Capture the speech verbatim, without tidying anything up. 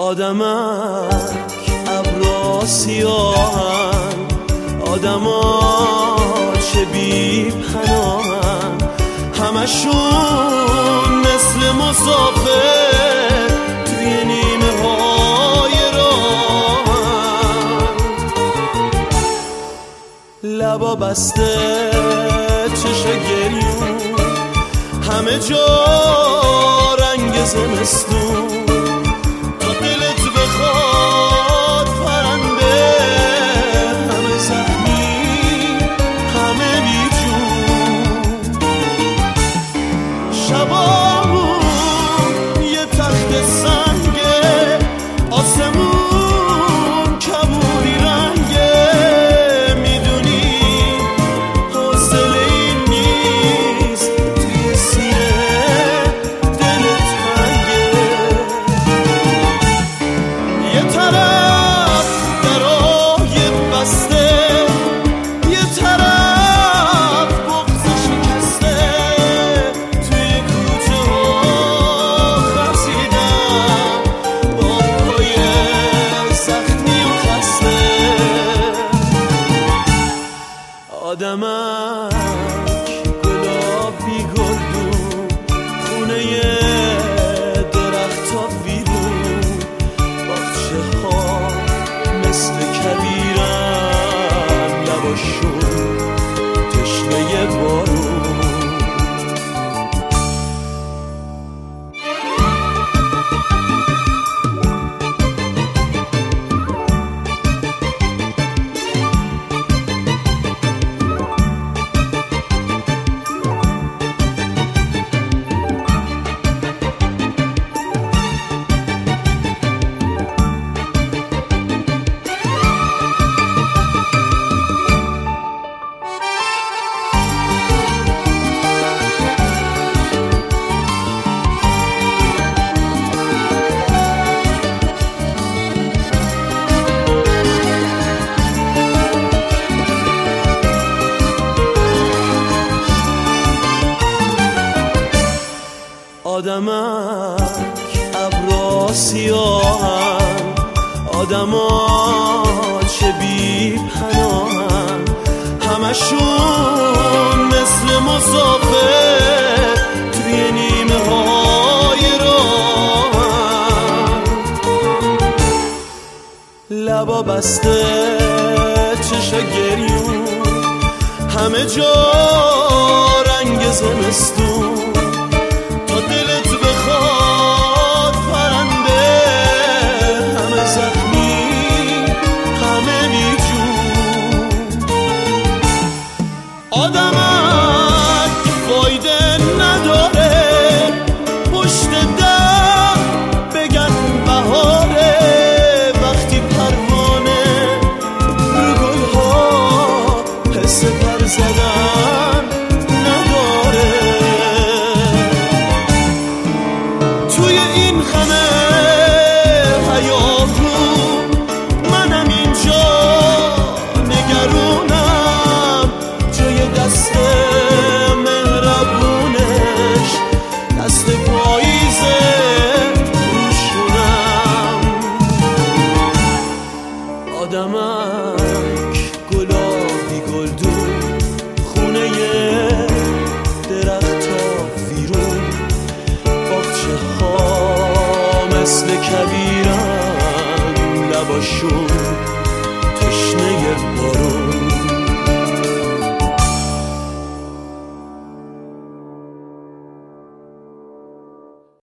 آدمک ابرا سیاهن، آدما چه بی پناهن، همشون مثل مسافر توی نیمه های راهن. لبا بسته چشا گریون، همه جا رنگ زمستون، تا دلت بخواد پرنده، همه زخمی همه بیجون. شبامون یه تخت سنگه، آسمون کبودی رنگه، میدونی حوصله این نیست توی سینه دلت تنگه. یه طرف درای بسته، یه طرف بغض شکسته، توی کوچه ها خزیدم با پای زخمی و خسته. آدمک گلابی گلدون، خونه درخت ها ویرون، باغچه ها مثل کبیرن، لباشون تشنه بارون. آدمک ابرا سیاهن، آدما چه بی پناهن، همشون مثل مسافر توی نیمه های راهن. لبا بسته چشا گریون، همه جا رنگ زمستون، تا دلت بخواد پرنده، همه زخمی همه بیجون. آدمک فایده نداره پشت در بگن بهاره، وقتی پروانه رو گلها حس پر زدن نداره. توی این خمه حیاتو منم اینجا نگرونم، جای دست مهربونش دست پاییزه روشونم. آدمک گلابی گلدون، خونه درختا ویرون، باغچه ها مثل کبیرن، لباشون تشنه بارون.